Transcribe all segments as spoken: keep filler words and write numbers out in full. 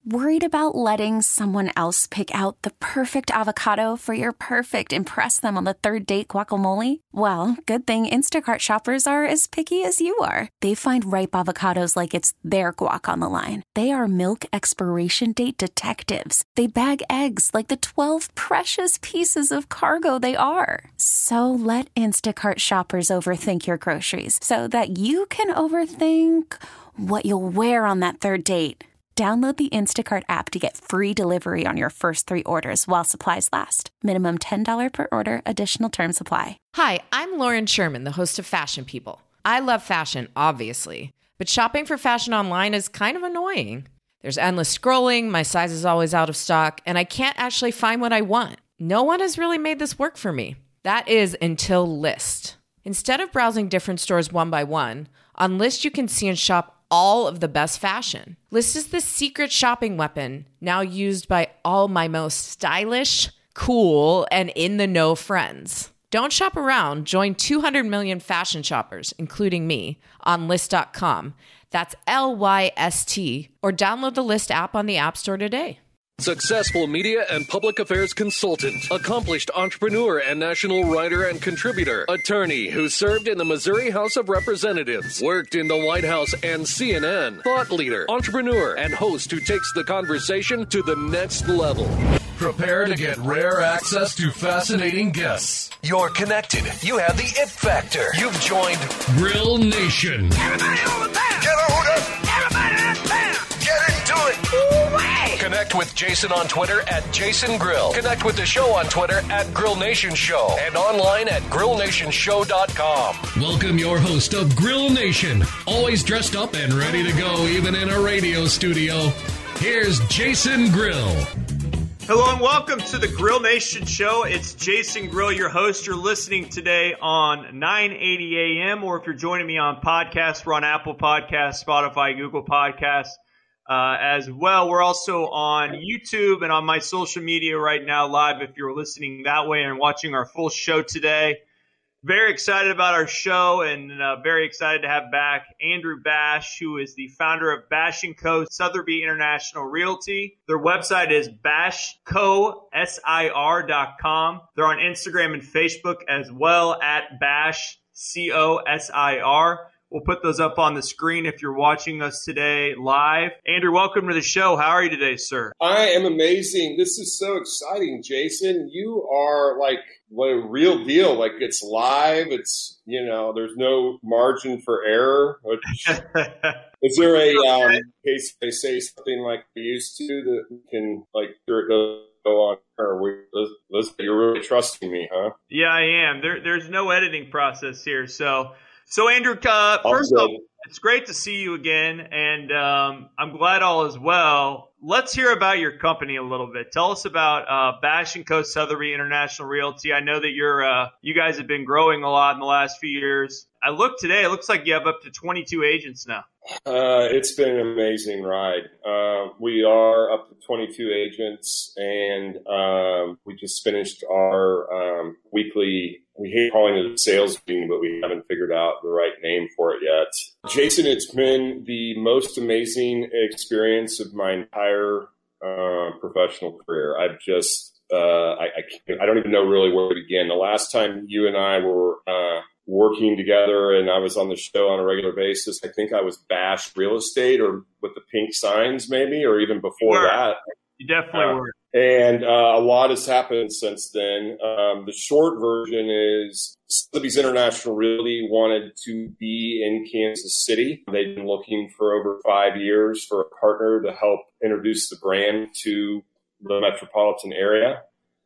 Worried about letting someone else pick out the perfect avocado for your perfect impress them on the third date guacamole? Well, good thing Instacart shoppers are as picky as you are. They find ripe avocados like it's their guac on the line. They are milk expiration date detectives. They bag eggs like the twelve precious pieces of cargo they are. So let Instacart shoppers overthink your groceries so that you can overthink what you'll wear on that third date. Download the Instacart app to get free delivery on your first three orders while supplies last. Minimum ten dollars per order. Additional terms apply. Hi, I'm Lauren Sherman, the host of Fashion People. I love fashion, obviously, but shopping for fashion online is kind of annoying. There's endless scrolling, my size is always out of stock, and I can't actually find what I want. No one has really made this work for me. That is until Lyst. Instead of browsing different stores one by one, on Lyst you can see and shop all of the best fashion. Lyst is the secret shopping weapon now used by all my most stylish, cool, and in-the-know friends. Don't shop around. Join two hundred million fashion shoppers, including me, on Lyst dot com. That's L Y S T. Or download the Lyst app on the App Store today. Successful media and public affairs consultant, accomplished entrepreneur and national writer and contributor, attorney who served in the Missouri House of Representatives, worked in the White House and C N N, thought leader, entrepreneur, and host who takes the conversation to the next level. Prepare to get rare access to fascinating guests. You're connected. You have the it factor. You've joined Grill Nation. Everybody over there! Get on up! Everybody in town! Get into it! Ooh-wee! Connect with Jason on Twitter at Jason Grill. Connect with the show on Twitter at Grill Nation Show and online at grill nation show dot com. Welcome your host of Grill Nation, always dressed up and ready to go even in a radio studio. Here's Jason Grill. Hello and welcome to the Grill Nation Show. It's Jason Grill, your host. You're listening today on nine eighty a.m. or if you're joining me on podcasts, we're on Apple Podcasts, Spotify, Google Podcasts uh, as well. We're also on YouTube and on my social media right now live if you're listening that way and watching our full show today. Very excited about our show and uh, very excited to have back Andrew Bash, who is the founder of Bash and Co. Sotheby International Realty. Their website is bash co sir dot com. They're on Instagram and Facebook as well at bash co sir. We'll put those up on the screen if you're watching us today live. Andrew, welcome to the show. How are you today, sir? I am amazing. This is so exciting, Jason. You are like what a real deal. Like it's live. It's, you know, there's no margin for error. Is there a, um, in case they say something like we used to that we can like go on? Or we, let's, you're really trusting me, huh? Yeah, I am. There, there's no editing process here. So, so Andrew, uh, first off, it's great to see you again, and um, I'm glad all is well. Let's hear about your company a little bit. Tell us about uh, Bash and Co. Sotheby International Realty. I know that you're, uh, you guys have been growing a lot in the last few years. I looked today. It looks like you have up to twenty-two agents now. Uh, it's been an amazing ride. Uh, we are up to twenty-two agents, and um, we just finished our um, weekly, we hate calling it a sales meeting, but we haven't figured out the right name for it yet. Jason, it's been the most amazing experience of my entire uh, professional career. I've just, uh, I, I, can't, I don't even know really where to begin. The last time you and I were uh, working together and I was on the show on a regular basis, I think I was Bash Real Estate or with the pink signs maybe, or even before that. You definitely uh, were. And uh, a lot has happened since then. Um, the short version is Sotheby's International Realty wanted to be in Kansas City. They've been looking for over five years for a partner to help introduce the brand to the metropolitan area.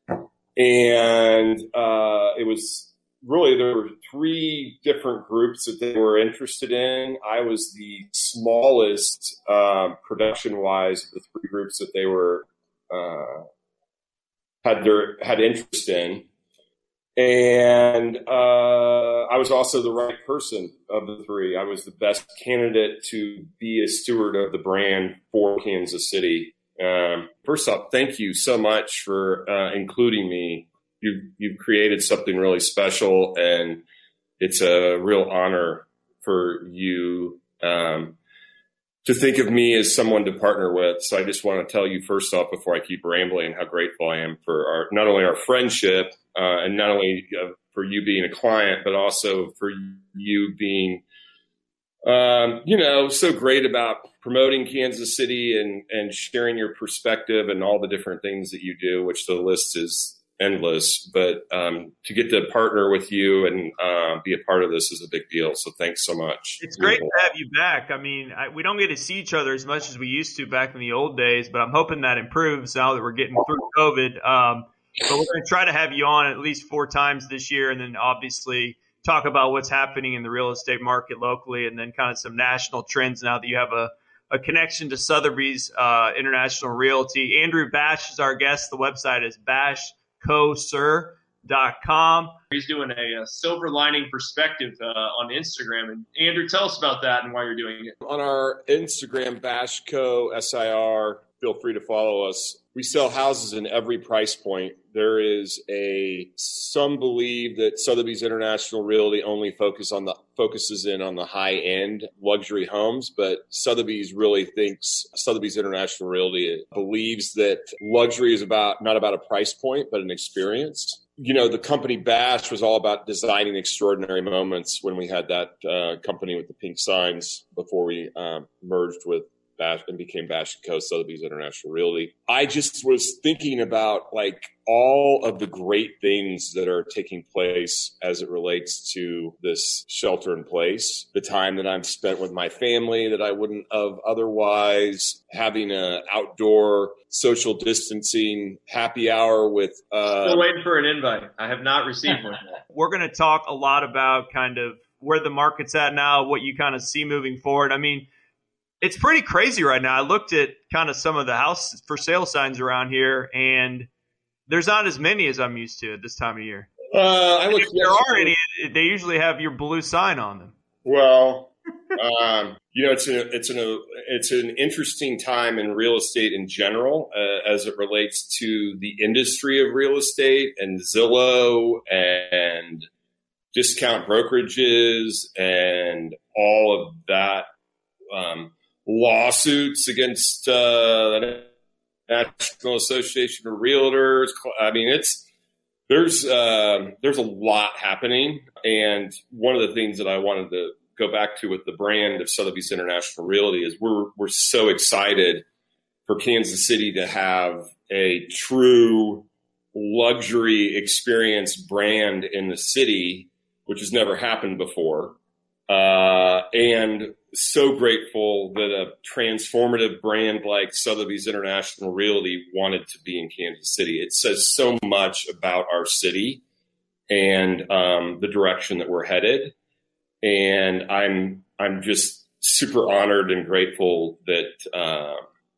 And uh, it was really, there were three different groups that they were interested in. I was the smallest uh, production-wise of the three groups that they were Uh, had their had interest in, and uh, I was also the right person of the three. I was the best candidate to be a steward of the brand for Kansas City. Um, first off, thank you so much for uh, including me. You've you've created something really special, and it's a real honor for you. Um, to think of me as someone to partner with. So I just want to tell you first off, before I keep rambling, how grateful I am for our, not only our friendship uh, and not only uh, for you being a client, but also for you being, um, you know, so great about promoting Kansas City and, and sharing your perspective and all the different things that you do, which the list is endless. But um, to get to partner with you and uh, be a part of this is a big deal. So thanks so much. It's great to have you back. I mean, I, we don't get to see each other as much as we used to back in the old days, but I'm hoping that improves now that we're getting through COVID. Um, but we're going to try to have you on at least four times this year, and then obviously talk about what's happening in the real estate market locally, and then kind of some national trends now that you have a, a connection to Sotheby's uh, International Realty. Andrew Bash is our guest. The website is bash co sir dot com. He's doing a, a silver lining perspective uh, on Instagram. And Andrew, tell us about that and why you're doing it. On our Instagram, Bashco, S I R, feel free to follow us. We sell houses in every price point. There is a, some believe that Sotheby's International Realty only focus on the focuses in on the high end luxury homes, but Sotheby's really thinks, Sotheby's International Realty believes that luxury is about, not about a price point, but an experience. You know, the company Bash was all about designing extraordinary moments when we had that uh, company with the pink signs before we um, merged with Bash and became Bash and Co. Sotheby's International Realty. I just was thinking about like all of the great things that are taking place as it relates to this shelter in place, the time that I've spent with my family that I wouldn't have otherwise, having an outdoor social distancing happy hour with. Uh, Still waiting for an invite. I have not received one yet. We're going to talk a lot about kind of where the market's at now, what you kind of see moving forward. I mean, it's pretty crazy right now. I looked at kind of some of the house for sale signs around here, and there's not as many as I'm used to at this time of year. Uh, I if there are any, they usually have your blue sign on them. Well, um, you know, it's an it's an it's an interesting time in real estate in general uh, as it relates to the industry of real estate and Zillow and discount brokerages and all of that. Um, lawsuits against uh, the National Association of Realtors. I mean, it's there's uh, there's a lot happening, and one of the things that I wanted to go back to with the brand of Sotheby's International Realty is we're we're so excited for Kansas City to have a true luxury experience brand in the city, which has never happened before. Uh, and so grateful that a transformative brand like Sotheby's International Realty wanted to be in Kansas City. It says so much about our city and um, the direction that we're headed. And I'm I'm just super honored and grateful that uh,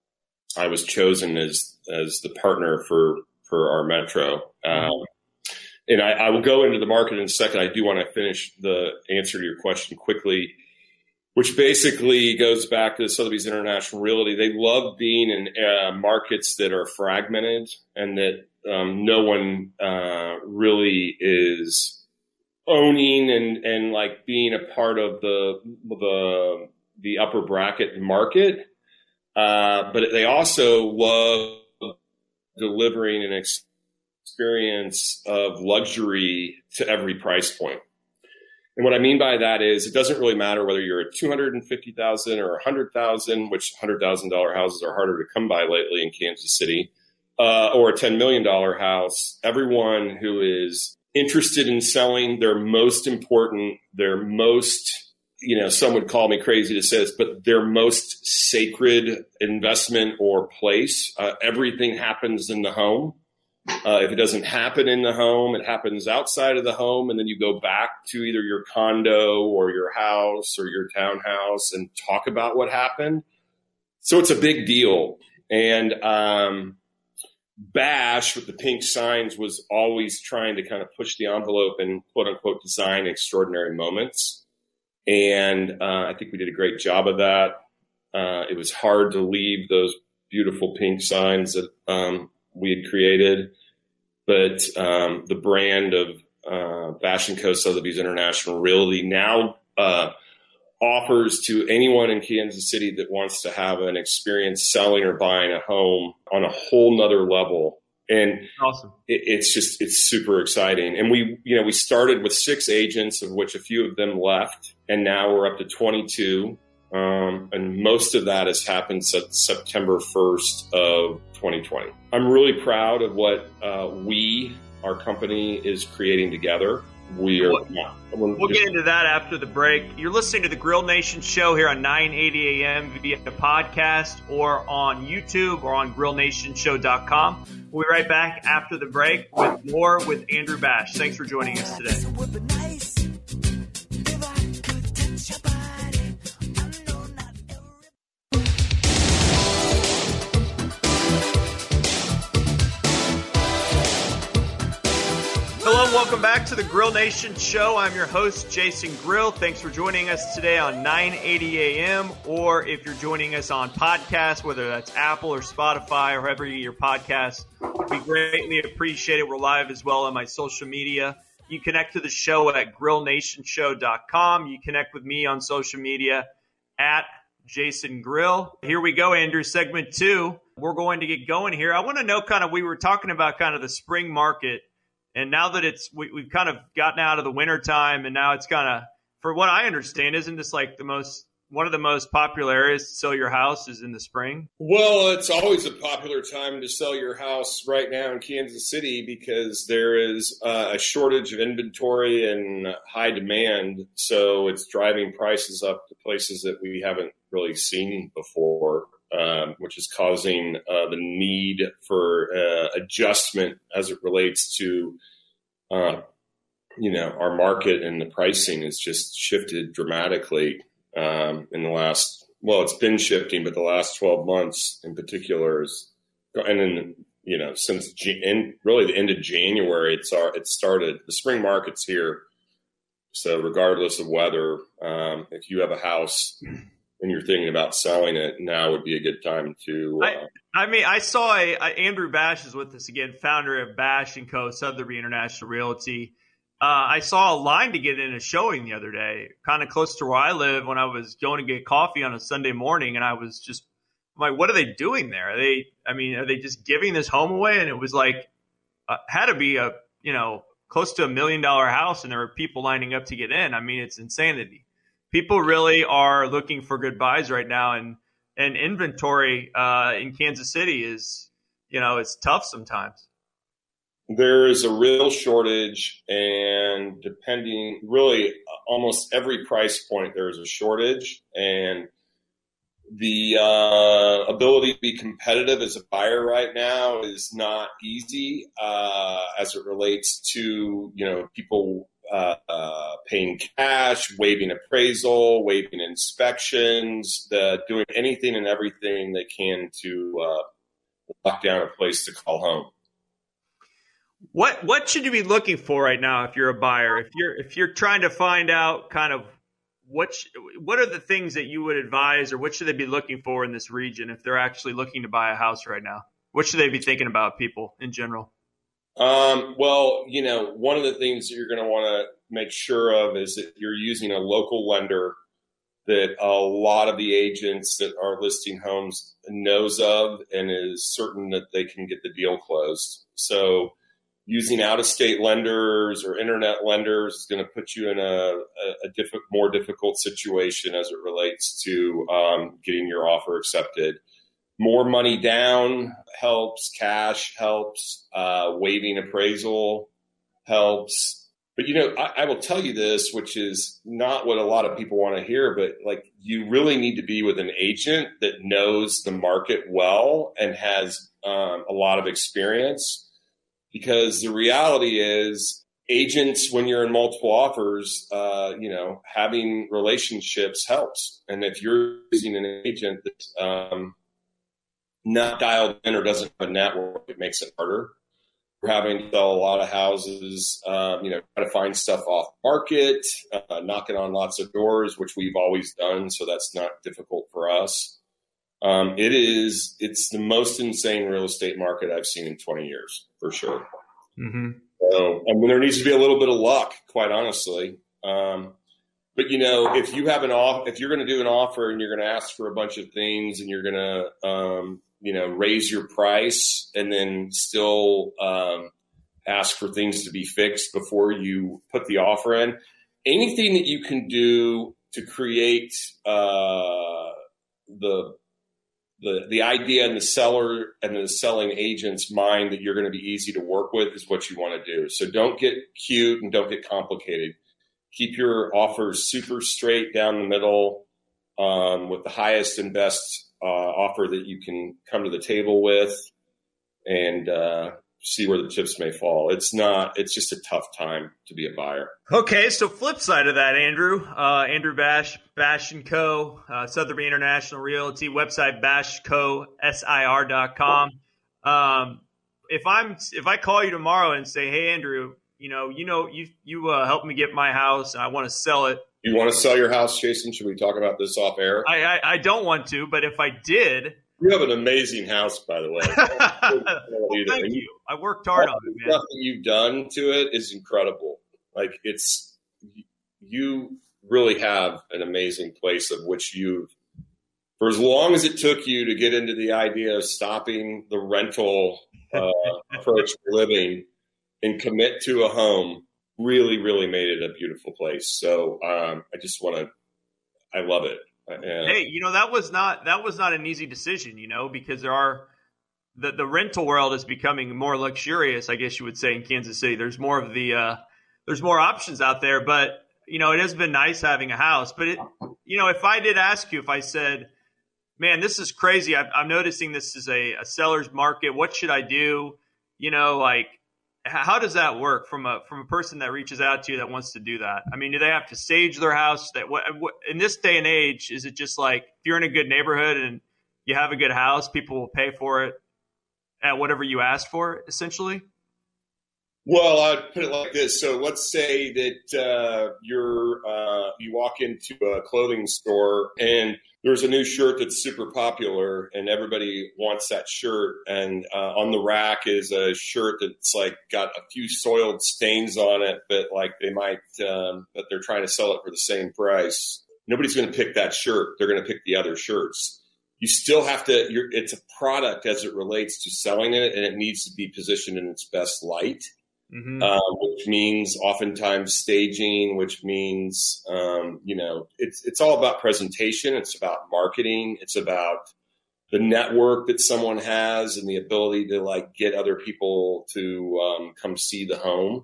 I was chosen as as the partner for for our metro. Um, And I, I will go into the market in a second. I do want to finish the answer to your question quickly, which basically goes back to Sotheby's International Realty. They love being in uh, markets that are fragmented and that um, no one uh, really is owning and, and like being a part of the the the upper bracket market. Uh, but they also love delivering an experience experience of luxury to every price point. And what I mean by that is it doesn't really matter whether you're at two hundred fifty thousand dollars or one hundred thousand dollars, which one hundred thousand dollars houses are harder to come by lately in Kansas City, uh, or a ten million dollars house. Everyone who is interested in selling their most important, their most, you know, some would call me crazy to say this, but their most sacred investment or place, uh, everything happens in the home. Uh, if it doesn't happen in the home, it happens outside of the home. And then you go back to either your condo or your house or your townhouse and talk about what happened. So it's a big deal. And um, Bash with the pink signs was always trying to kind of push the envelope and quote unquote design extraordinary moments. And uh, I think we did a great job of that. Uh, it was hard to leave those beautiful pink signs that um, we had created, but um, the brand of uh, Bash and Co. Sotheby's International Realty now uh, offers to anyone in Kansas City that wants to have an experience selling or buying a home on a whole nother level. And awesome. it, it's just, it's super exciting. And we, you know, we started with six agents, of which a few of them left, and now we're up to twenty-two. Um, and most of that has happened since September first of twenty twenty. I'm really proud of what uh, we, our company, is creating together. We are. We'll, we'll get into that after the break. You're listening to the Grill Nation show here on nine eighty A M via the podcast or on YouTube or on grill nation show dot com. We'll be right back after the break with more with Andrew Bash. Thanks for joining us today. Hello and welcome back to the Grill Nation show. I'm your host, Jason Grill. Thanks for joining us today on nine eighty A M, or if you're joining us on podcast, whether that's Apple or Spotify or wherever you get your podcasts, we greatly appreciate it. We're live as well on my social media. You connect to the show at grill nation show dot com. You connect with me on social media at Jason Grill. Here we go, Andrew, segment two. We're going to get going here. I want to know kind of, we were talking about kind of the spring market. And now that it's we, we've kind of gotten out of the winter time, and now it's kind of, for what I understand, isn't this like the most one of the most popular areas to sell your house is in the spring? Well, it's always a popular time to sell your house right now in Kansas City because there is uh, a shortage of inventory and high demand. So it's driving prices up to places that we haven't really seen before. Um, which is causing uh, the need for uh, adjustment as it relates to, uh, you know, our market, and the pricing has just shifted dramatically um, in the last, well, it's been shifting, but the last twelve months in particular is, and then, you know, since in really the end of January, it's it started, the spring market's here. So regardless of weather, um, if you have a house and you're thinking about selling it, now would be a good time to. Uh, I, I mean, I saw a, a Andrew Bash is with us again, founder of Bash and Co. Sotheby International Realty. Uh, I saw a line to get in a showing the other day, kind of close to where I live, when I was going to get coffee on a Sunday morning, and I was just I'm like, what are they doing there? Are they? I mean, are they just giving this home away? And it was like, uh, had to be a you know close to a million dollar house, and there were people lining up to get in. I mean, it's insanity. People really are looking for good buys right now, and and inventory uh, in Kansas City is, you know, it's tough sometimes. There is a real shortage, and depending, really, almost every price point, there is a shortage, and the uh, ability to be competitive as a buyer right now is not easy uh, as it relates to, you know, people Uh, uh, paying cash, waiving appraisal, waiving inspections, the, doing anything and everything they can to uh, lock down a place to call home. What what should you be looking for right now if you're a buyer? If you're if you're trying to find out kind of what sh- what are the things that you would advise, or what should they be looking for in this region if they're actually looking to buy a house right now? What should they be thinking about, people in general? Um, well, you know, one of the things that you're going to want to make sure of is that you're using a local lender that a lot of the agents that are listing homes knows of and is certain that they can get the deal closed. So using out-of-state lenders or internet lenders is going to put you in a, a, a diff- more difficult situation as it relates to um, getting your offer accepted. More money down helps, cash helps, uh, waiving appraisal helps. But, you know, I, I will tell you this, which is not what a lot of people want to hear, but like, you really need to be with an agent that knows the market well and has um, a lot of experience, because the reality is agents, when you're in multiple offers, uh, you know, having relationships helps. And if you're using an agent that, um, not dialed in or doesn't have a network, it makes it harder. We're having to sell a lot of houses, um, you know, try to find stuff off market, uh, knocking on lots of doors, which we've always done. So that's not difficult for us. Um, it is, it's the most insane real estate market I've seen in twenty years, for sure. Mm-hmm. So, I mean, there needs to be a little bit of luck, quite honestly. Um, But, you know, if you have an off, if you're going to do an offer and you're going to ask for a bunch of things and you're going to, um, you know, raise your price and then still um, ask for things to be fixed before you put the offer in, anything that you can do to create uh, the the the idea in the seller and the selling agent's mind that you're going to be easy to work with is what you want to do. So don't get cute and don't get complicated. Keep your offers super straight down the middle um, with the highest and best uh, offer that you can come to the table with, and uh, see where the chips may fall. It's not, it's just a tough time to be a buyer. Okay, so flip side of that, Andrew, uh, Andrew Bash, Bash and Co., uh, Sotheby International Realty, website bash co sir dot com. Um, if I'm, if I call you tomorrow and say, hey, Andrew, you know, you know, you, you uh, helped me get my house and I want to sell it. You want to sell your house, Jason? Should we talk about this off air? I, I, I don't want to, but if I did. You have an amazing house, by the way. Well, thank you. I worked hard on it, man. Stuff that you've done to it is incredible. Like, it's, you really have an amazing place of which you've, for as long as it took you to get into the idea of stopping the rental uh, approach to living and commit to a home, really, really made it a beautiful place. So um, I just want to, I love it. And hey, you know, that was not that was not an easy decision, you know, because there are the the rental world is becoming more luxurious, I guess you would say, in Kansas City. There's more of the uh, there's more options out there, but you know, it has been nice having a house. But it, you know, if I did ask you, if I said, "Man, this is crazy. I'm, I'm noticing this is a, a seller's market. What should I do?" You know, like, how does that work from a from a person that reaches out to you that wants to do that? I mean, do they have to stage their house? That what, what in this day and age, is it just like if you're in a good neighborhood and you have a good house, people will pay for it at whatever you ask for, essentially? Well, I'd put it like this. So let's say that uh, you're uh, you walk into a clothing store and there's a new shirt that's super popular and everybody wants that shirt. And uh, on the rack is a shirt that's like got a few soiled stains on it, but like they might, um, but they're trying to sell it for the same price. Nobody's going to pick that shirt. They're going to pick the other shirts. You still have to, you're, it's a product as it relates to selling it, and it needs to be positioned in its best light. Mm-hmm. Uh, which means oftentimes staging, which means, um, you know, it's it's all about presentation. It's about marketing. It's about the network that someone has and the ability to like get other people to um, come see the home.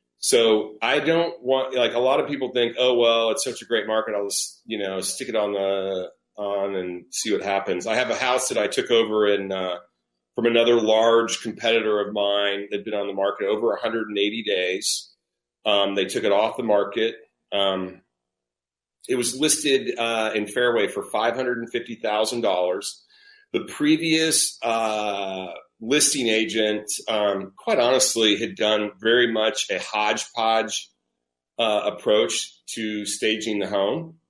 So I don't want, like, a lot of people think, oh, well, it's such a great market. I'll just, you know, stick it on the on and see what happens. I have a house that I took over in uh, from another large competitor of mine that'd been on the market over one hundred eighty days. Um, they took it off the market. Um, it was listed uh, in Fairway for five hundred fifty thousand dollars. The previous uh, listing agent, um, quite honestly, had done very much a hodgepodge uh, approach to staging the home.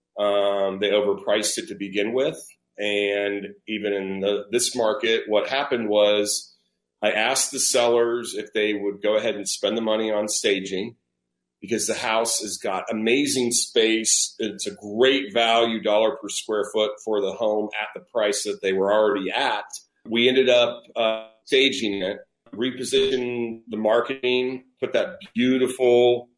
Um, they overpriced it to begin with. And even in the, this market, what happened was I asked the sellers if they would go ahead and spend the money on staging, because the house has got amazing space. It's a great value, dollar per square foot for the home at the price that they were already at. We ended up uh, staging it, repositioned the marketing, put that beautiful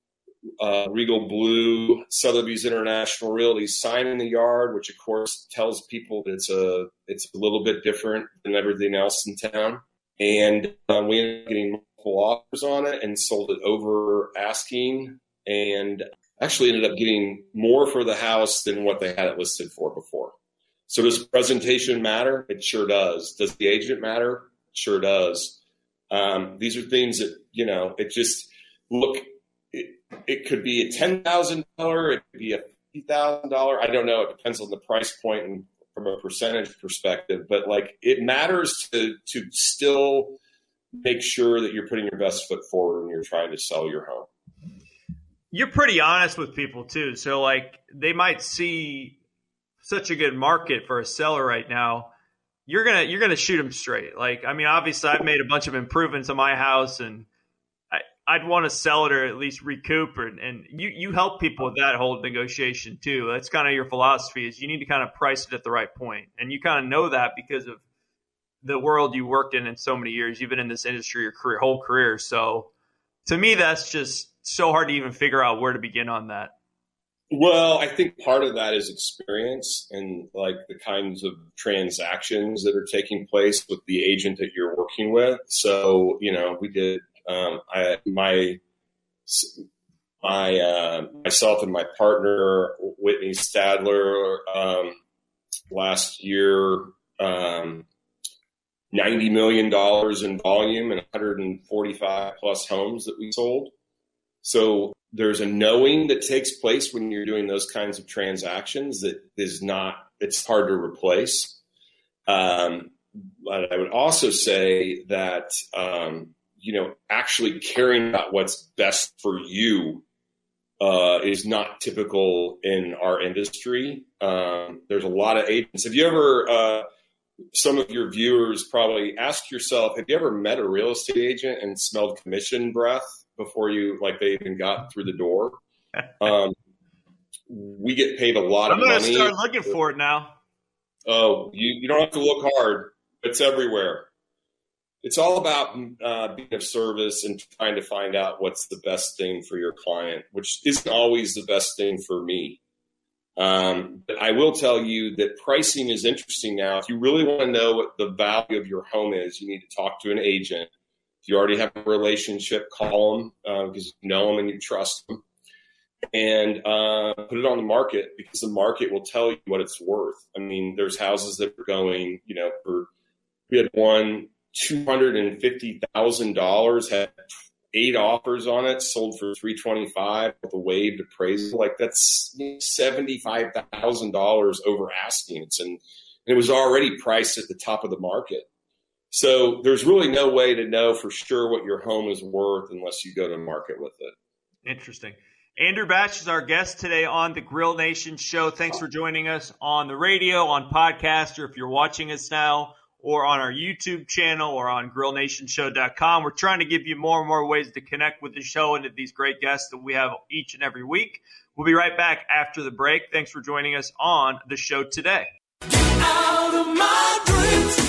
Uh, Regal Blue, Sotheby's International Realty sign in the yard, which of course tells people that it's a it's a little bit different than everything else in town. And um, we ended up getting multiple offers on it and sold it over asking, and actually ended up getting more for the house than what they had it listed for before. So does presentation matter? It sure does. Does the agent matter? It sure does. Um, these are things that, you know, it just look. It, it could be a ten thousand dollars, it could be a fifty thousand dollars. I don't know. It depends on the price point and from a percentage perspective. But, like, it matters to to still make sure that you're putting your best foot forward when you're trying to sell your home. You're pretty honest with people, too. So, like, they might see such a good market for a seller right now. You're gonna you're gonna shoot them straight. Like, I mean, obviously, I've made a bunch of improvements on my house, and I'd want to sell it or at least recoup it. And you, you help people with that whole negotiation too. That's kind of your philosophy, is you need to kind of price it at the right point. And you kind of know that because of the world you worked in in so many years. You've been in this industry your career, whole career. So to me, that's just so hard to even figure out where to begin on that. Well, I think part of that is experience and like the kinds of transactions that are taking place with the agent that you're working with. So, you know, we did, um, I, my, my, uh, myself and my partner, Whitney Stadler, um, last year, um, ninety million dollars in volume and one hundred forty-five plus homes that we sold. So there's a knowing that takes place when you're doing those kinds of transactions that is not, it's hard to replace. Um, but I would also say that, um, you know, actually caring about what's best for you uh, is not typical in our industry. Um, there's a lot of agents. Have you ever, uh, some of your viewers probably ask yourself, have you ever met a real estate agent and smelled commission breath before you, like they even got through the door? Um, we get paid a lot I'm of gonna money. start looking for it now. Oh, you, you don't have to look hard. It's everywhere. It's all about uh, being of service and trying to find out what's the best thing for your client, which isn't always the best thing for me. Um, but I will tell you that pricing is interesting now. If you really want to know what the value of your home is, you need to talk to an agent. If you already have a relationship, call them uh, because you know them and you trust them, and uh, put it on the market because the market will tell you what it's worth. I mean, there's houses that are going, you know, for we had one two hundred fifty thousand dollars, had eight offers on it, sold for three twenty-five with a waived appraisal. Like that's seventy-five thousand dollars over asking. It's and it was already priced at the top of the market. So there's really no way to know for sure what your home is worth unless you go to market with it. Interesting. Andrew Bash is our guest today on the Grill Nation show. Thanks for joining us on the radio, on podcast, or if you're watching us now, or on our YouTube channel or on grill nation show dot com. We're trying to give you more and more ways to connect with the show and to these great guests that we have each and every week. We'll be right back after the break. Thanks for joining us on the show today. Get out of my dreams.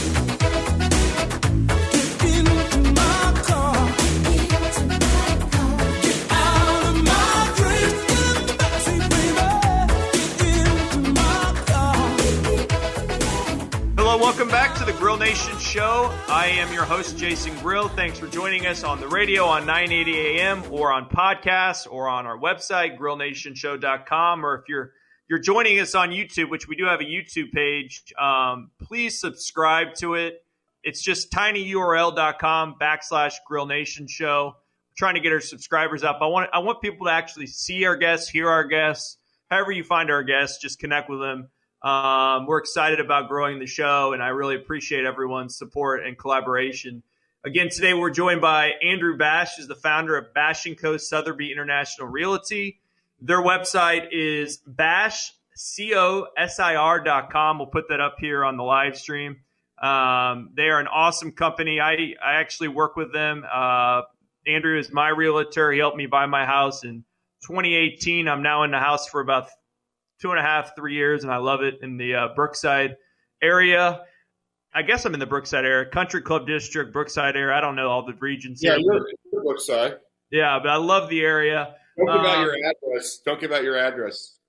Hello, welcome back to the Grill Nation show. I am your host, Jason Grill. Thanks for joining us on the radio on nine eighty A M or on podcasts or on our website, grill nation show dot com. Or if you're you're joining us on YouTube, which we do have a YouTube page, um, please subscribe to it. It's just tinyurl.com backslash Grill Nation show. We're trying to get our subscribers up. I want I want people to actually see our guests, hear our guests. However you find our guests, just connect with them. Um, we're excited about growing the show, and I really appreciate everyone's support and collaboration. Again, today we're joined by Andrew Bash, who's the founder of Bash and Co. Sotheby International Realty. Their website is bash cosir dot com. We'll put that up here on the live stream. Um, they are an awesome company. I, I actually work with them. Uh, Andrew is my realtor. He helped me buy my house in twenty eighteen. I'm now in the house for about two and a half, three years, and I love it in the uh, Brookside area. I guess I'm in the Brookside area, Country Club District, Brookside area. I don't know all the regions. Yeah, here, you're, you're Brookside. Yeah, but I love the area. Don't give um, out your address. Don't give out your address.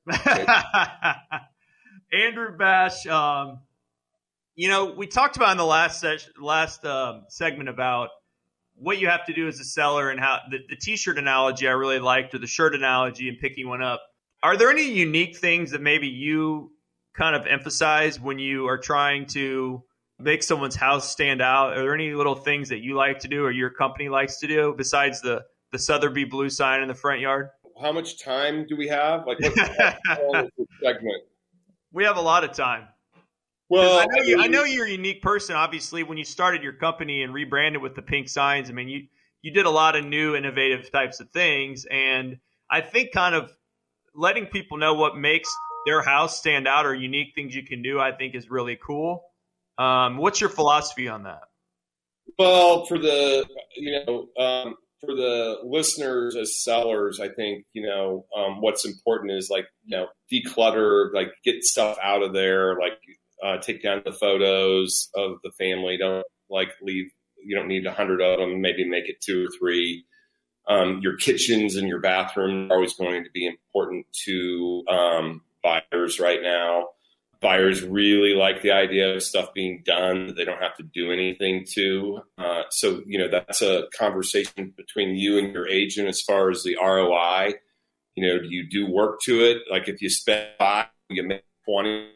Andrew Bash, um, you know, we talked about in the last session, last um, segment about what you have to do as a seller and how the, the T-shirt analogy I really liked, or the shirt analogy and picking one up. Are there any unique things that maybe you kind of emphasize when you are trying to make someone's house stand out? Are there any little things that you like to do or your company likes to do besides the, the Sotheby blue sign in the front yard? How much time do we have? Like, what's the segment? We have a lot of time. Well, I know, you, I know you're a unique person. Obviously, when you started your company and rebranded with the pink signs, I mean, you, you did a lot of new, innovative types of things. And I think kind of letting people know what makes their house stand out or unique things you can do, I think is really cool. Um, what's your philosophy on that? Well, for the, you know, um, for the listeners as sellers, I think, you know, um, what's important is like, you know, declutter, like get stuff out of there, like uh, take down the photos of the family. Don't like leave, you don't need a hundred of them, maybe make it two or three. Um, your kitchens and your bathroom are always going to be important to um, buyers right now. Buyers really like the idea of stuff being done that they don't have to do anything to. Uh, so, you know, that's a conversation between you and your agent as far as the R O I. You know, do you do work to it? Like if you spend five, you make twenty.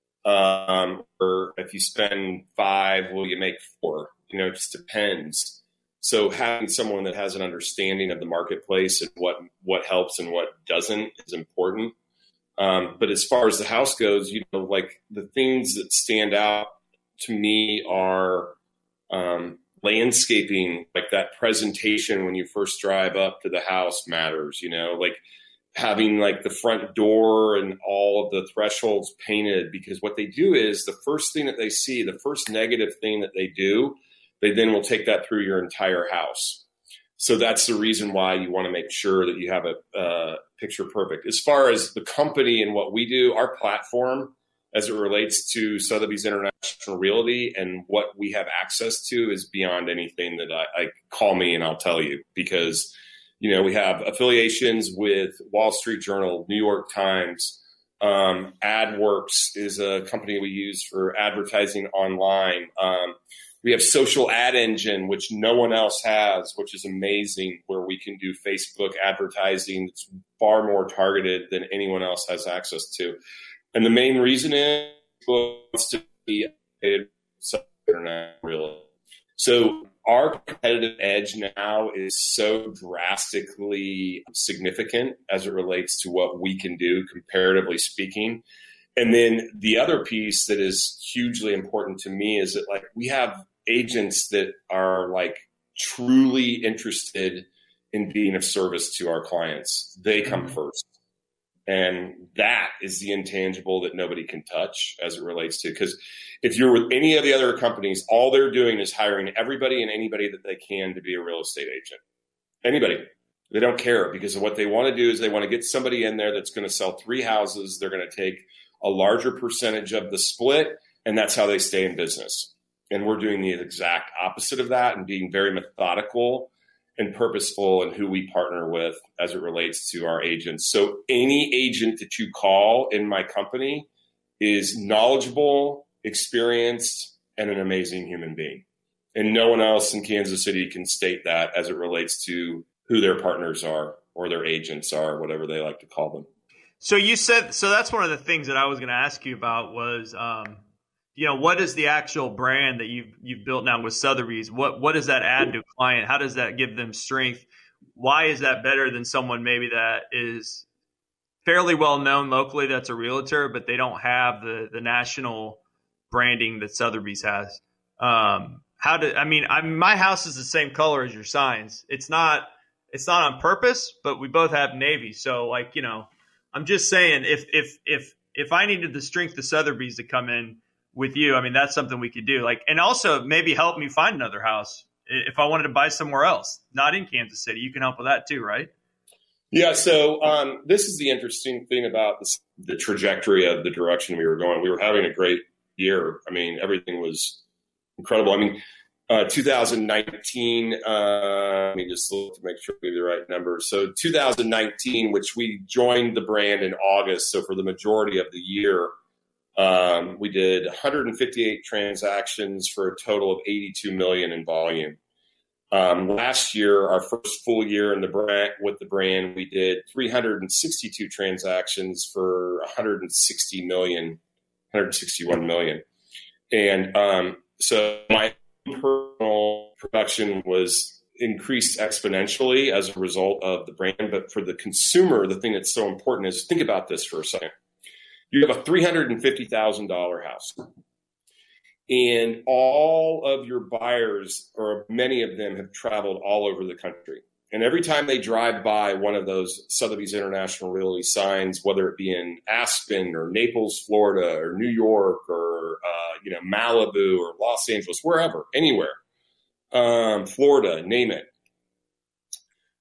Um, or if you spend five, will you make four? You know, it just depends. So having someone that has an understanding of the marketplace and what, what helps and what doesn't is important. Um, but as far as the house goes, you know, like the things that stand out to me are um, landscaping, like that presentation when you first drive up to the house matters, you know, like having like the front door and all of the thresholds painted, because what they do is the first thing that they see, the first negative thing that they do, they then will take that through your entire house. So that's the reason why you want to make sure that you have a uh, picture perfect. As far as the company and what we do, our platform as it relates to Sotheby's International Realty and what we have access to is beyond anything that I, I call me and I'll tell you, because, you know, we have affiliations with Wall Street Journal, New York Times. Um, AdWorks is a company we use for advertising online. Um, We have Social Ad Engine, which no one else has, which is amazing, where we can do Facebook advertising that's far more targeted than anyone else has access to. And the main reason is it wants to be internet really. So our competitive edge now is so drastically significant as it relates to what we can do, comparatively speaking. And then the other piece that is hugely important to me is that like we have agents that are like truly interested in being of service to our clients. They come mm-hmm. first. And that is the intangible that nobody can touch as it relates to, because if you're with any of the other companies, all they're doing is hiring everybody and anybody that they can to be a real estate agent. Anybody. They don't care, because what they want to do is they want to get somebody in there that's going to sell three houses. They're going to take a larger percentage of the split, and that's how they stay in business. And we're doing the exact opposite of that and being very methodical and purposeful in who we partner with as it relates to our agents. So any agent that you call in my company is knowledgeable, experienced, and an amazing human being. And no one else in Kansas City can state that as it relates to who their partners are or their agents are, whatever they like to call them. So you said, so that's one of the things that I was going to ask you about was, um, you know, what is the actual brand that you've you've built now with Sotheby's? What what does that add to a client? How does that give them strength? Why is that better than someone maybe that is fairly well known locally that's a realtor, but they don't have the the national branding that Sotheby's has? Um, how do I mean? I my house is the same color as your signs. It's not it's not on purpose, but we both have navy. So like you know, I'm just saying if if if if I needed the strength of Sotheby's to come in with you, I mean, that's something we could do. Like, and also maybe help me find another house if I wanted to buy somewhere else, not in Kansas City. You can help with that too, right? Yeah. So um, this is the interesting thing about this, the trajectory of the direction we were going. We were having a great year. I mean, everything was incredible. I mean, uh, two thousand nineteen, uh, let me just look to make sure we have the right numbers. So two thousand nineteen, which we joined the brand in August. So for the majority of the year, Um, we did one hundred fifty-eight transactions for a total of eighty-two million in volume. Um, last year, our first full year in the brand with the brand, we did three hundred sixty-two transactions for one hundred sixty million, one hundred sixty-one million. And um, so my personal production was increased exponentially as a result of the brand. But for the consumer, the thing that's so important is think about this for a second. You have a three hundred fifty thousand dollars house, and all of your buyers, or many of them, have traveled all over the country. And every time they drive by one of those Sotheby's International Realty signs, whether it be in Aspen or Naples, Florida, or New York, or uh, you know Malibu or Los Angeles, wherever, anywhere, um, Florida, name it,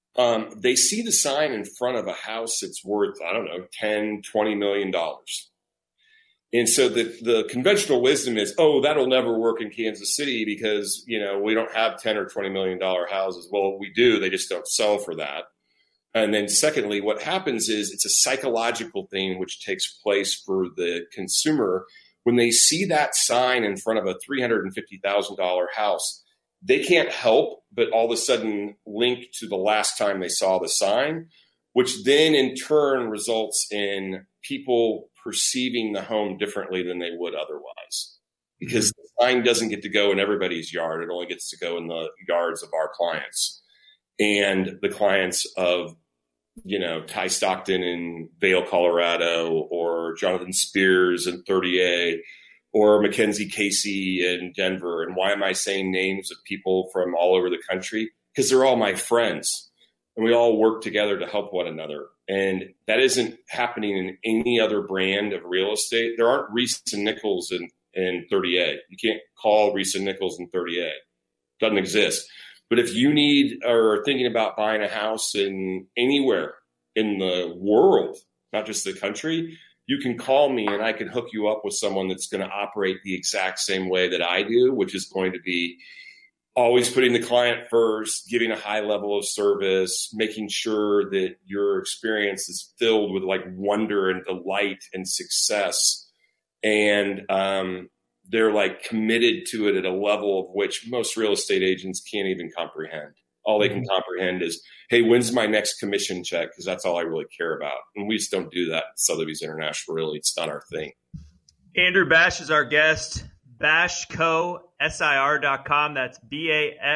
Um, they see the sign in front of a house that's worth, I don't know, ten, twenty million dollars. And so the, the conventional wisdom is, oh, that'll never work in Kansas City because, you know, we don't have ten or twenty million dollars houses. Well, we do. They just don't sell for that. And then secondly, what happens is it's a psychological thing which takes place for the consumer. When they see that sign in front of a three hundred fifty thousand dollars house, they can't help but all of a sudden link to the last time they saw the sign, which then in turn results in people perceiving the home differently than they would otherwise. Because the sign doesn't get to go in everybody's yard. It only gets to go in the yards of our clients and the clients of, you know, Ty Stockton in Vail, Colorado, or Jonathan Spears in thirty A, or Mackenzie Casey in Denver. And why am I saying names of people from all over the country? Because they're all my friends. And we all work together to help one another. And that isn't happening in any other brand of real estate. There aren't Reese and Nichols in, in thirty A. You can't call Reese and Nichols in thirty A. Doesn't exist. But if you need or are thinking about buying a house in anywhere in the world, not just the country, you can call me and I can hook you up with someone that's going to operate the exact same way that I do, which is going to be always putting the client first, giving a high level of service, making sure that your experience is filled with like wonder and delight and success. And um, they're like committed to it at a level of which most real estate agents can't even comprehend. All they can comprehend is, hey, when's my next commission check? Because that's all I really care about. And we just don't do that at Sotheby's International, really. It's not our thing. Andrew Bash is our guest. Bashco S I R dot com. That's B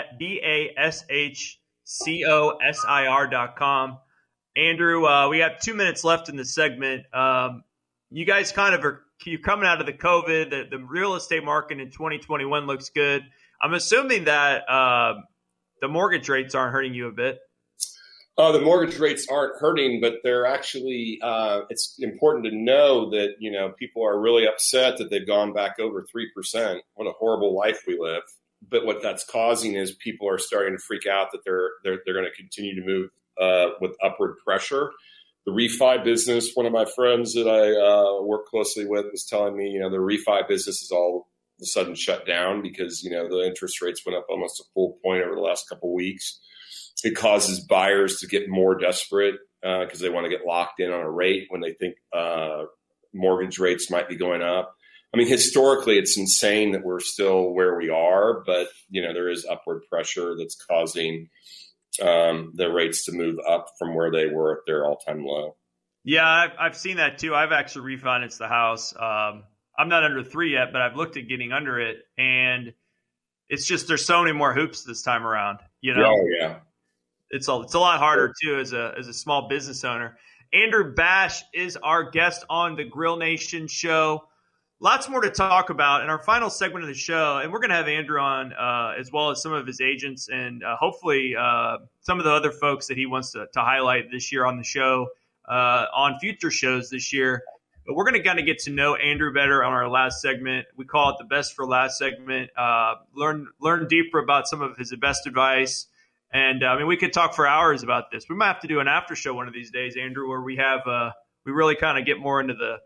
A S H C O S I R dot com. Andrew, uh, we have two minutes left in the segment. Um, you guys kind of are you're coming out of the COVID. The, the real estate market in twenty twenty-one looks good. I'm assuming that uh, the mortgage rates aren't hurting you a bit. Uh, the mortgage rates aren't hurting, but they're actually, uh, it's important to know that, you know, people are really upset that they've gone back over three percent. What a horrible life we live. But what that's causing is people are starting to freak out that they're, they're, they're going to continue to move uh, with upward pressure. The refi business, one of my friends that I uh, work closely with was telling me, you know, the refi business is all of a sudden shut down because, you know, the interest rates went up almost a full point over the last couple of weeks. It causes buyers to get more desperate because uh, they want to get locked in on a rate when they think uh, mortgage rates might be going up. I mean, historically, it's insane that we're still where we are, but, you know, there is upward pressure that's causing um, the rates to move up from where they were at their all-time low. Yeah, I've, I've seen that too. I've actually refinanced the house. Um, I'm not under three yet, but I've looked at getting under it, and it's just there's so many more hoops this time around, you know? Oh, yeah. It's a, it's a lot harder, too, as a as a small business owner. Andrew Bash is our guest on the Grill Nation show. Lots more to talk about in our final segment of the show. And we're going to have Andrew on uh, as well as some of his agents and uh, hopefully uh, some of the other folks that he wants to, to highlight this year on the show, uh, on future shows this year. But we're going to kind of get to know Andrew better on our last segment. We call it the best for last segment. Uh, learn learn deeper about some of his best advice. And, uh, I mean, we could talk for hours about this. We might have to do an after show one of these days, Andrew, where we have uh, we really kind of get more into the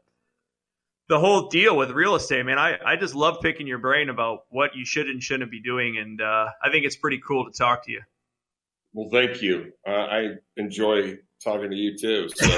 the whole deal with real estate. Man, I, I just love picking your brain about what you should and shouldn't be doing. And uh, I think it's pretty cool to talk to you. Well, thank you. Uh, I enjoy talking to you, too. So.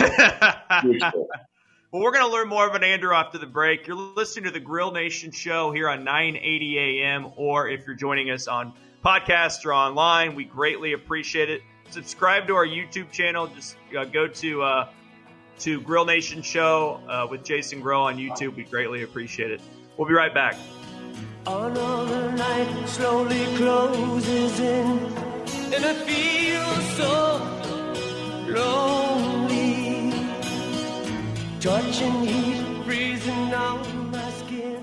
Well, we're going to learn more about Andrew after the break. You're listening to the Grill Nation show here on nine eighty A M, or if you're joining us on podcast or online, we greatly appreciate it. Subscribe to our YouTube channel. Just uh, go to uh, to Grill Nation Show uh, with Jason Grill on YouTube. We greatly appreciate it. We'll be right back. Another night slowly closes in, and I feel so lonely. Touching heat, freezing on my skin.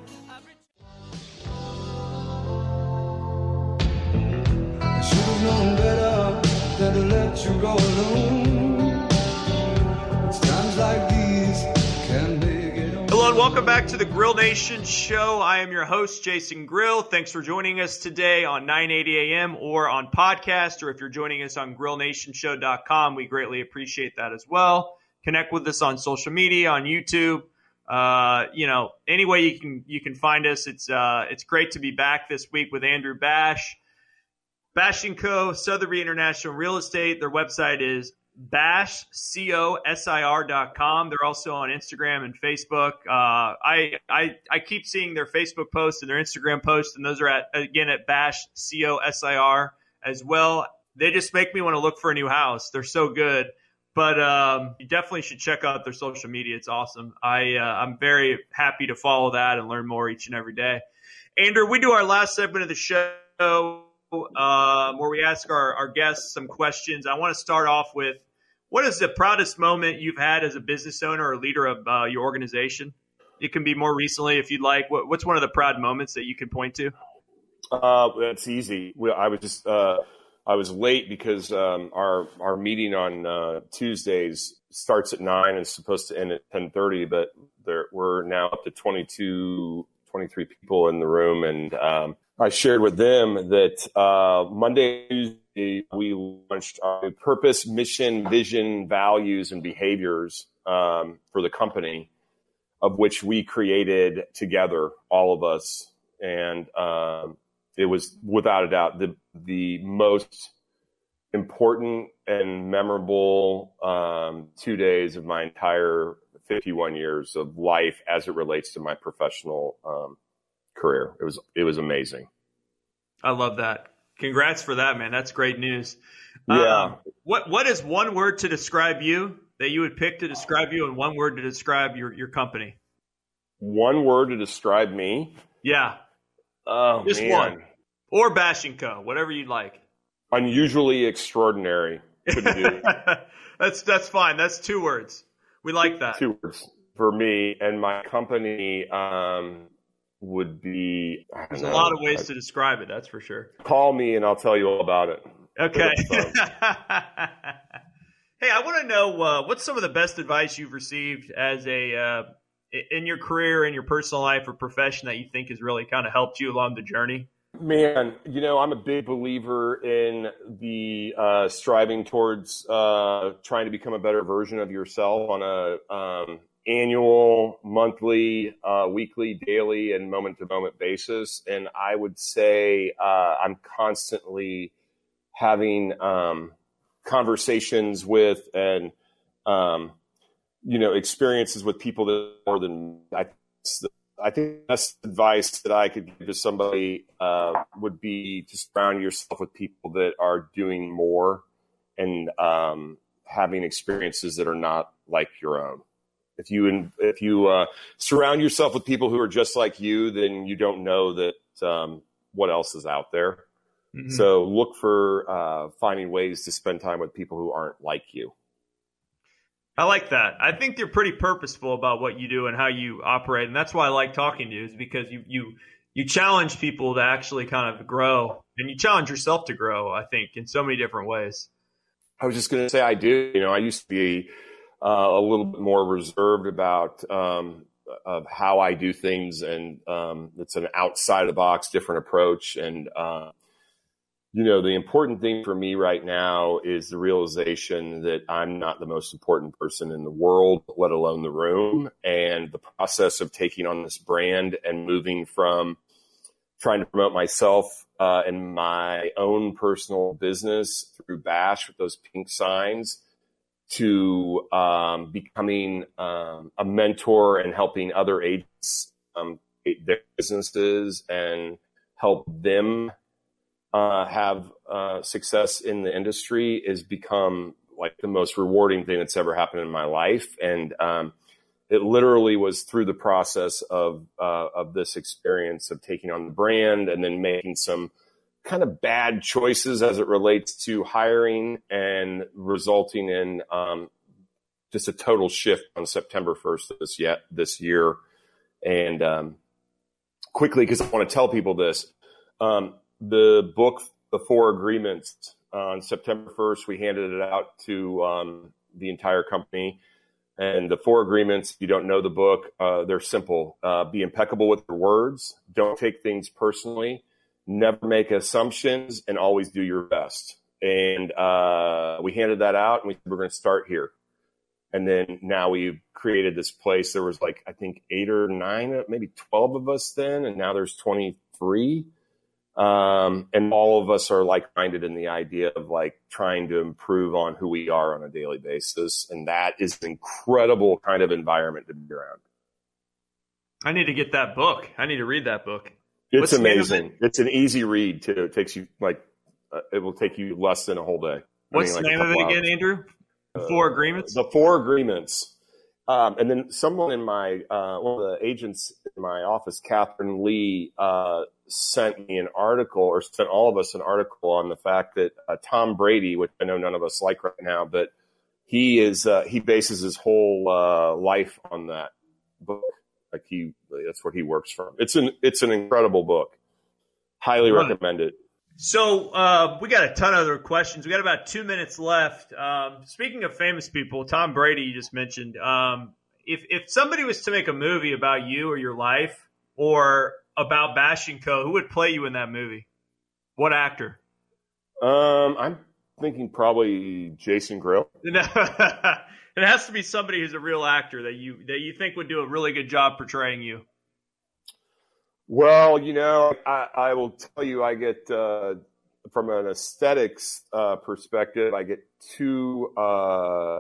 I should have known better than to let you go alone. It's times like these can make it. Hello and welcome back to the Grill Nation Show. I am your host, Jason Grill. Thanks for joining us today on nine eighty A M or on podcast, or if you're joining us on grill nation show dot com, we greatly appreciate that as well. Connect with us on social media, on YouTube. Uh, you know, any way you can you can find us. It's uh, it's great to be back this week with Andrew Bash. Bash and Co, Sotheby International Real Estate. Their website is bash cosir dot com. They're also on Instagram and Facebook. Uh, I, I I keep seeing their Facebook posts and their Instagram posts, and those are at again at bash cosir as well. They just make me want to look for a new house. They're so good. But um, you definitely should check out their social media. It's awesome. I uh, I'm very happy to follow that and learn more each and every day. Andrew, we do our last segment of the show um, where we ask our, our guests some questions. I want to start off with, what is the proudest moment you've had as a business owner or leader of uh, your organization? It can be more recently if you'd like. What, what's one of the proud moments that you can point to? Uh, that's easy. We, I was just uh, I was late because um, our our meeting on uh, Tuesdays starts at nine and is supposed to end at ten thirty, but there we're now up to twenty-two, twenty-three people in the room, and um, I shared with them that uh, Monday, Tuesday, we launched our purpose, mission, vision, values, and behaviors um, for the company, of which we created together, all of us. And um, it was, without a doubt, the the most important and memorable um, two days of my entire fifty-one years of life as it relates to my professional um career. It was it was amazing. I love that. Congrats for that, man. That's great news. Yeah. Um, what what is one word to describe you that you would pick to describe you, and one word to describe your, your company? One word to describe me? Yeah. Oh, Just man. one. Or Bash and Co, whatever you'd like. Unusually extraordinary. Couldn't do. that's that's fine. That's two words. We like that. Two words for me, and my company um would be, I There's know, a lot of ways I, to describe it, that's for sure. Call me and I'll tell you all about it. Okay. Hey, I want to know uh, what's some of the best advice you've received as a uh, in your career, in your personal life or profession that you think has really kind of helped you along the journey? Man, you know, I'm a big believer in the uh, striving towards uh, trying to become a better version of yourself on a um, annual, monthly, uh, weekly, daily, and moment-to-moment basis. And I would say uh, I'm constantly having um, conversations with and, um, you know, experiences with people that are more than I. I think the best advice that I could give to somebody uh, would be to surround yourself with people that are doing more and um, having experiences that are not like your own. If you if you uh, surround yourself with people who are just like you, then you don't know that um, what else is out there. Mm-hmm. So look for uh, finding ways to spend time with people who aren't like you. I like that. I think you're pretty purposeful about what you do and how you operate, and that's why I like talking to you, is because you you you challenge people to actually kind of grow, and you challenge yourself to grow, I think, in so many different ways. I was just going to say I do. You know, I used to be uh, a little bit more reserved about um, of how I do things, and um, it's an outside of the box, different approach. And uh, you know, the important thing for me right now is the realization that I'm not the most important person in the world, let alone the room. And the process of taking on this brand and moving from trying to promote myself uh, and my own personal business through Bash with those pink signs to um, becoming um, a mentor and helping other agents um, their businesses and help them Uh, have uh, success in the industry has become like the most rewarding thing that's ever happened in my life. And um, it literally was through the process of uh, of this experience of taking on the brand and then making some kind of bad choices as it relates to hiring and resulting in um, just a total shift on September first of this, yet, this year. And um, quickly, because I want to tell people this, um, the book, The Four Agreements, on September first, we handed it out to um, the entire company. And the four agreements, if you don't know the book, uh, they're simple. Uh, be impeccable with your words. Don't take things personally. Never make assumptions, and always do your best. And uh, we handed that out, and we said, we're going to start here. And then now we've created this place. There was like, I think, eight or nine, maybe twelve of us then, and now there's twenty-three. Um, and all of us are like-minded in the idea of like trying to improve on who we are on a daily basis. And that is an incredible kind of environment to be around. I need to get that book. I need to read that book. It's What's the name of amazing. it? It's an easy read too. It takes you like, uh, it will take you less than a whole day. What's I mean, the like name of it hours. again, Andrew? The Four Agreements? The Four Agreements. Um, and then someone in my, uh, one of the agents in my office, Catherine Lee, uh, sent me an article, or sent all of us an article on the fact that uh, Tom Brady, which I know none of us like right now, but he is, uh, he bases his whole uh, life on that book. Like he, that's what he works from. It's an, it's an incredible book. Highly Right. recommend it. So uh, we got a ton of other questions. We got about two minutes left. Um, speaking of famous people, Tom Brady, you just mentioned. Um, if if somebody was to make a movie about you or your life, or about Bash and Co., who would play you in that movie? What actor? Um, I'm thinking probably Jason Grill. It has to be somebody who's a real actor that you that you think would do a really good job portraying you. Well, you know, I, I will tell you, I get, uh, from an aesthetics uh, perspective, I get two, uh,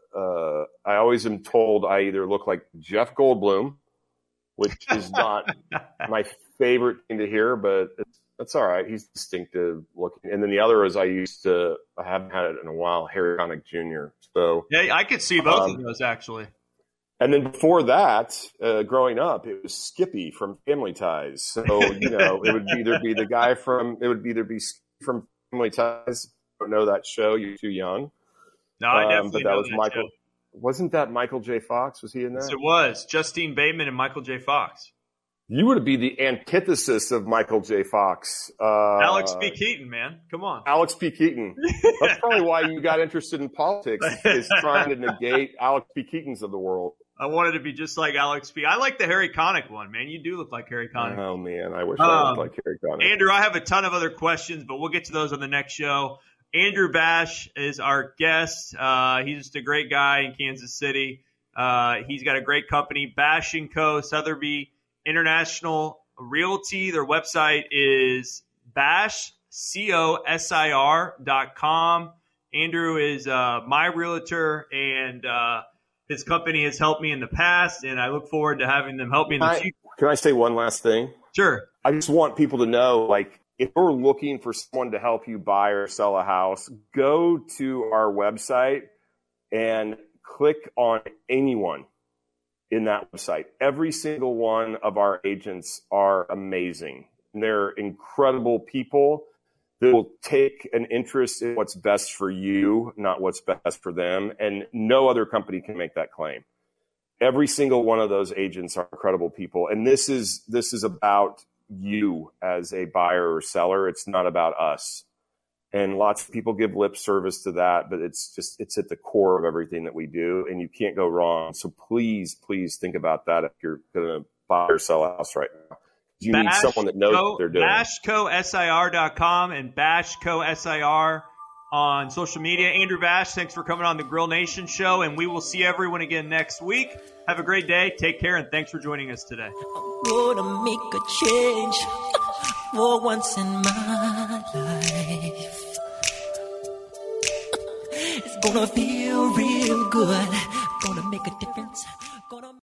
uh, I always am told I either look like Jeff Goldblum, which is not my favorite thing to hear, but it's, that's all right. He's distinctive looking. And then the other is I used to, I haven't had it in a while, Harry Connick Junior So Yeah, I could see both um, of those, actually. And then before that, uh, growing up, it was Skippy from Family Ties. So, you know, it would either be the guy from, it would either be Skippy from Family Ties. I don't know that show. You're too young. No, I Um, definitely but that know was that Michael. show. Wasn't that Michael J. Fox? Was he in Yes, that? it was. Justine Bateman and Michael J. Fox. You would be the antithesis of Michael J. Fox. Uh, Alex P. Keaton, man. Come on. Alex P. Keaton. That's probably why you got interested in politics, is trying to negate Alex P. Keatons of the world. I wanted to be just like Alex P. I like the Harry Connick one, man. You do look like Harry Connick. Oh, man. I wish I Um, looked like Harry Connick. Andrew, I have a ton of other questions, but we'll get to those on the next show. Andrew Bash is our guest. Uh, he's just a great guy in Kansas City. Uh, he's got a great company, Bash and Co. Sotheby International Realty. Their website is bash, C O S I R dot com. Andrew is uh, my realtor, and uh, his company has helped me in the past, and I look forward to having them help me in the Can I, future. can I say one last thing? Sure. I just want people to know, like, if you're looking for someone to help you buy or sell a house, go to our website and click on anyone in that website. Every single one of our agents are amazing. They're incredible people that will take an interest in what's best for you, not what's best for them. And no other company can make that claim. Every single one of those agents are incredible people. And this is, this is about you as a buyer or seller. It's not about us. And lots of people give lip service to that, but it's just, it's at the core of everything that we do, and you can't go wrong. So please, please think about that if you're going to buy or sell a house right now. You need someone that knows what they're doing. bash co S I R dot com and Bash Co S I R on social media. Andrew Bash, thanks for coming on the Grill Nation show, and we will see everyone again next week. Have a great day. Take care, and thanks for joining us today. I'm gonna make a change for once in my life. It's gonna feel real good. Gonna make a difference. Gonna